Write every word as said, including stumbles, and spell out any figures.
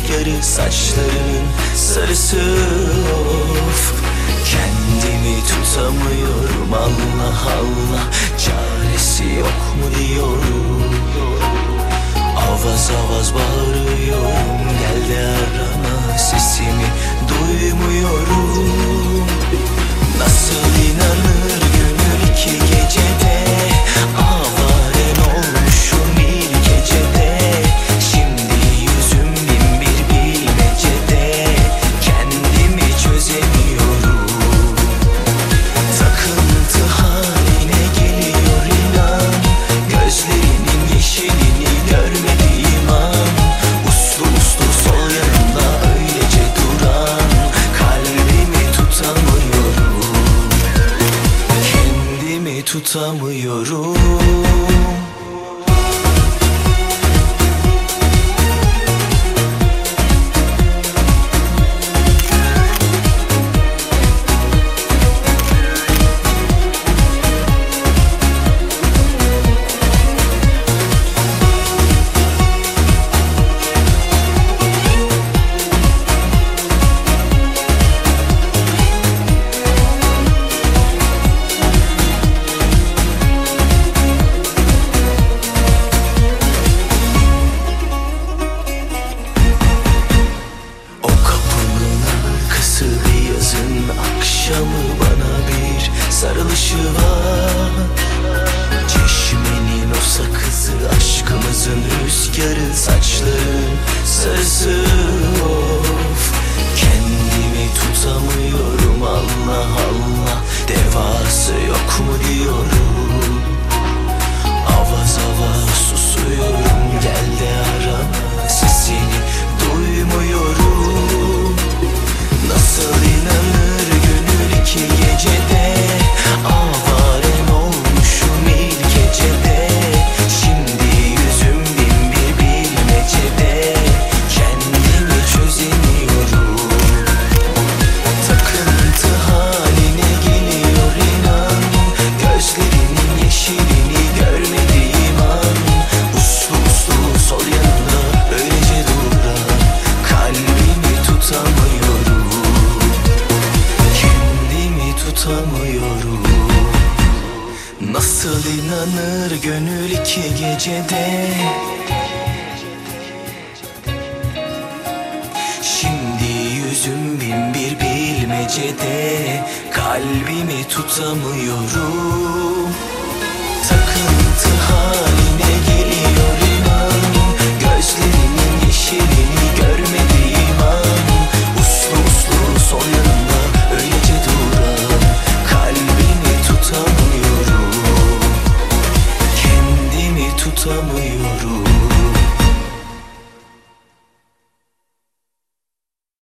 rüzgarı, saçlarının sarısı. Of, kendimi tutamıyorum, Allah Allah, çaresi yok mu diyorum. Avaz avaz bağırıyorum, gel de arama, sesimi duymuyorum. Nasıl inanır gönül iki gecede, avaren olmuşum bir gecede. Şimdi yüzüm bin bir bilmecede, kendimi çözemiyorum. Takıntı haline geliyor inan, gözlerinin yeşilini görmediğim an. Uslu uslu sol yanımda öylece duran, kalbimi tutamıyorum, kendimi tutamıyorum. Akşamı bana bir sarılışı var. Çeşmenin o sakızı, aşkımızın rüzgarı, saçların sarısı. Of, kendimi tutamıyorum, Allah Allah, devası yok mu diyorum. Avaz avaz susuyorum, gel de arama, sesini duymuyorum. Nasıl inanır gönül iki gecede, avaren olmuşum ilk gecede. Şimdi yüzüm bin bir bilmecede, kendimi çözemiyorum. Takıntı haline geliyor inan, gözlerinin yeşilini görmediğim an. Uslu uslu sol yanında öylece duran, kalbimi tutamıyorum, tutamıyorum. Nasıl inanır gönül iki gecede, şimdi yüzüm bin bir bilmecede, kalbimi tutamıyorum.